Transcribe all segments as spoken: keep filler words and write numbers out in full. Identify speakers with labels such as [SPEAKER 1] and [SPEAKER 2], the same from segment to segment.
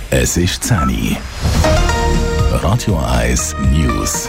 [SPEAKER 1] Es ist zehn Uhr. Radio eins News.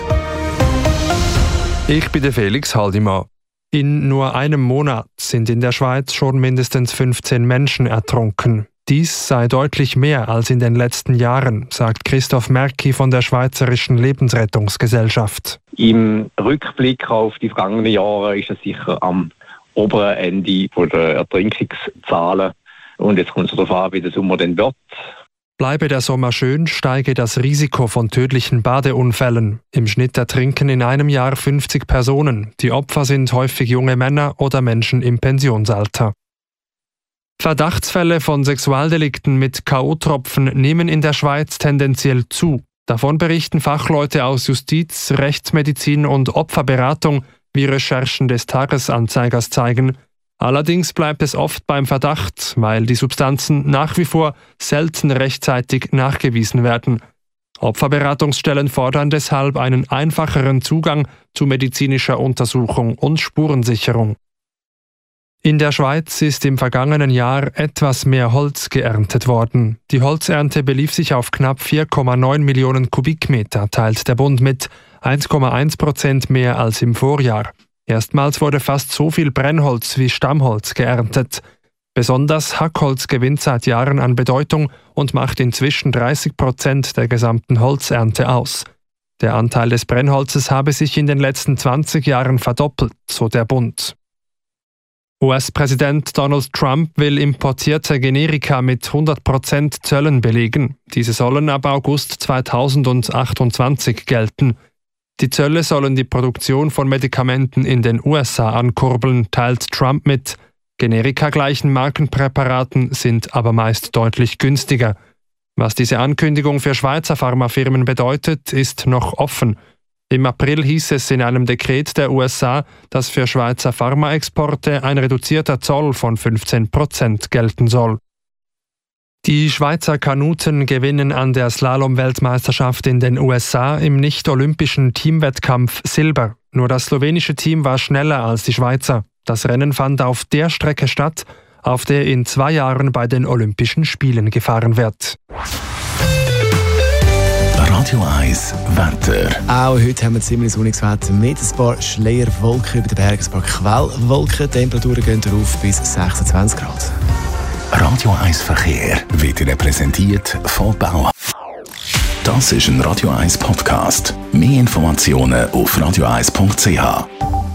[SPEAKER 2] Ich bin der Felix Haldimann. In nur einem Monat sind in der Schweiz schon mindestens fünfzehn Menschen ertrunken. Dies sei deutlich mehr als in den letzten Jahren, sagt Christoph Merki von der Schweizerischen Lebensrettungsgesellschaft.
[SPEAKER 3] Im Rückblick auf die vergangenen Jahre ist es sicher am oberen Ende der Ertrinkungszahlen. Und jetzt kommt es darauf an, wie der Sommer denn wird.
[SPEAKER 2] Bleibe der Sommer schön, steige das Risiko von tödlichen Badeunfällen. Im Schnitt ertrinken in einem Jahr fünfzig Personen. Die Opfer sind häufig junge Männer oder Menschen im Pensionsalter. Verdachtsfälle von Sexualdelikten mit K O-Tropfen nehmen in der Schweiz tendenziell zu. Davon berichten Fachleute aus Justiz, Rechtsmedizin und Opferberatung, wie Recherchen des Tagesanzeigers zeigen. Allerdings bleibt es oft beim Verdacht, weil die Substanzen nach wie vor selten rechtzeitig nachgewiesen werden. Opferberatungsstellen fordern deshalb einen einfacheren Zugang zu medizinischer Untersuchung und Spurensicherung. In der Schweiz ist im vergangenen Jahr etwas mehr Holz geerntet worden. Die Holzernte belief sich auf knapp vier Komma neun Millionen Kubikmeter, teilt der Bund mit, eins Komma eins Prozent mehr als im Vorjahr. Erstmals wurde fast so viel Brennholz wie Stammholz geerntet. Besonders Hackholz gewinnt seit Jahren an Bedeutung und macht inzwischen dreißig Prozent der gesamten Holzernte aus. Der Anteil des Brennholzes habe sich in den letzten zwanzig Jahren verdoppelt, so der Bund. U S-Präsident Donald Trump will importierte Generika mit hundert Prozent Zöllen belegen. Diese sollen ab August zweitausendachtundzwanzig gelten. Die Zölle sollen die Produktion von Medikamenten in den U S A ankurbeln, teilt Trump mit. Generika-gleichen Markenpräparaten sind aber meist deutlich günstiger. Was diese Ankündigung für Schweizer Pharmafirmen bedeutet, ist noch offen. Im April hieß es in einem Dekret der U S A, dass für Schweizer Pharmaexporte ein reduzierter Zoll von fünfzehn Prozent gelten soll. Die Schweizer Kanuten gewinnen an der Slalom-Weltmeisterschaft in den U S A im nicht-olympischen Teamwettkampf Silber. Nur das slowenische Team war schneller als die Schweizer. Das Rennen fand auf der Strecke statt, auf der in zwei Jahren bei den Olympischen Spielen gefahren wird.
[SPEAKER 1] Radio eins Wetter.
[SPEAKER 4] Auch heute haben wir ziemlich sonniges Wetter mit ein paar Schleierwolken über den Bergen, ein paar Quellwolken. Die Temperaturen gehen rauf bis sechsundzwanzig Grad.
[SPEAKER 1] Radio eins Verkehr wird Ihnen präsentiert von Bauer. Das ist ein Radio eins Podcast. Mehr Informationen auf radio eins punkt c h.